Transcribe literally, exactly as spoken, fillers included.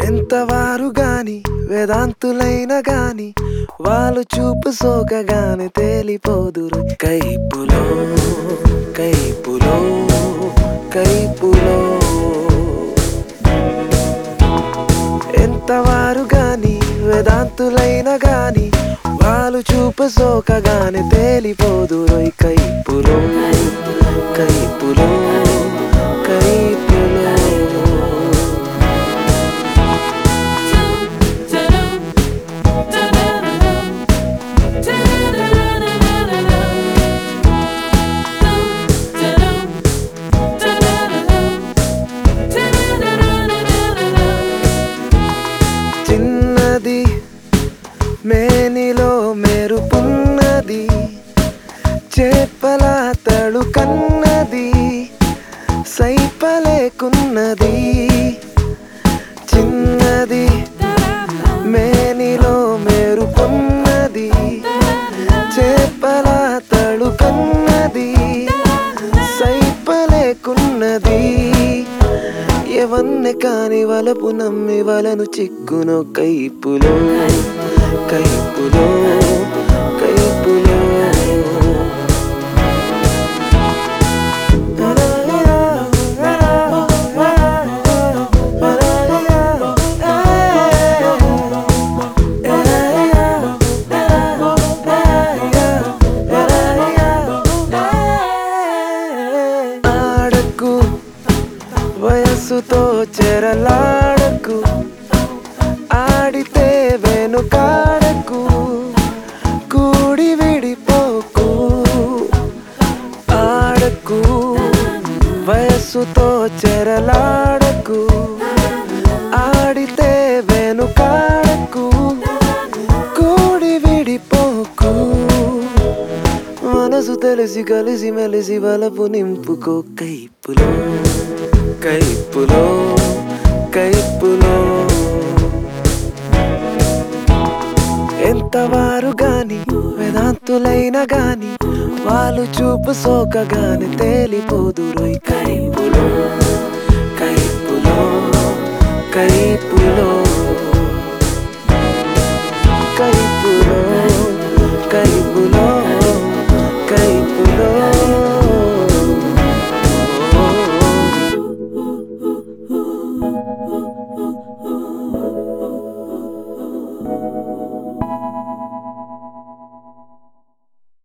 ఎంతవారు గాని వేదాంతులైన గాని వాళ్ళు చూపు సోకగానే తేలిపోదురు కైపులో కైపులో కైపులో ఎంతవారు గాని వేదాంతులైన గాని వాళ్ళు చూపు సోకగానే తేలిపోదురు కైపులో కైపులో కైపులో చిన్నది మేనిలో మెరుపున్నది చేపల తడుకన్నది సైపలేకున్నది చిన్నది మేనిలో మెరుపున్నది చేపల తడుకన్నది సైపలేకున్నది ఎవన్నే కాని వలపు నమ్మి వలను చిక్కునో కైపులో కైపులో కైపులో ఆడకు వయస్సుతో చెరలాడకు ఆడితే వెనుకాడకు కూడి విడిపోకు ఆడకు వయస్సుతో చెరలాడకు ఆడితే వెనుకాడకు కూడి విడిపోకు మనసు తెలిసి కలిసి మెలిసి వలపు నింపుకో కైపులో కైపులో కైపులో ఎంతవారు గాని వేదాంతులైన గాని వాళ్ళు చూపు సోకగానే తేలిపోదురు కైపులో కైపులో కైపులో